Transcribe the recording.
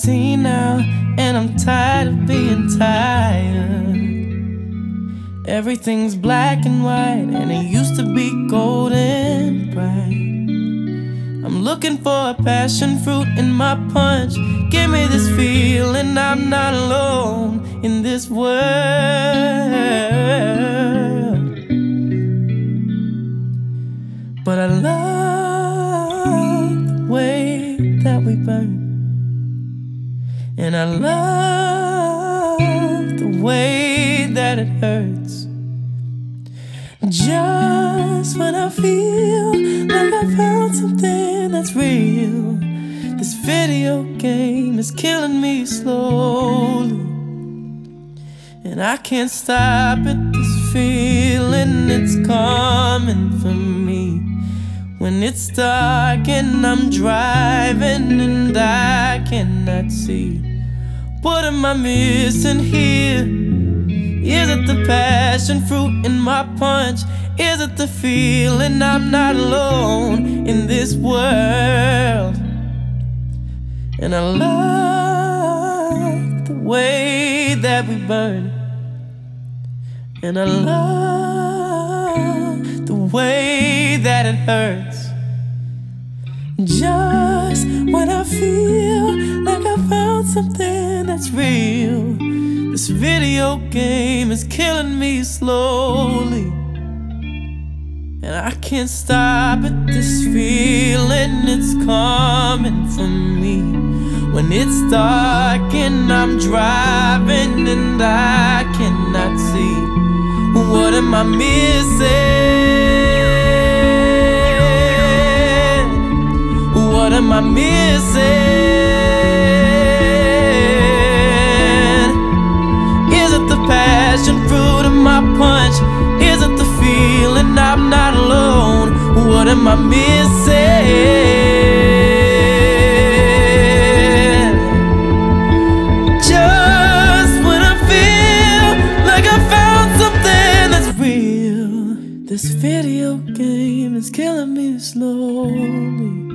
18 now, and I'm tired of being tired. Everything's black and white, and it used to be golden bright. I'm looking for a passion fruit in my punch. Give me this feeling I'm not alone in this world. But I love the way that we burn, and I love the way that it hurts. Just when I feel like I found something that's real, this video game is killing me slowly, and I can't stop it. This feeling, it's coming for me. When it's dark and I'm driving and I cannot see, what am I missing here? Is it the passion fruit in my punch? Is it the feeling I'm not alone in this world? And I love the way that we burn, and I love the way that it hurts. Just when I feel like I found something that's real, this video game is killing me slowly, and I can't stop it. This feeling, it's coming for me. When it's dark and I'm driving and I cannot see, what am I missing? What am I missing? Is it the passion fruit of my punch? Is it the feeling I'm not alone? What am I missing? Just when I feel like I found something that's real, this video game is killing me slowly.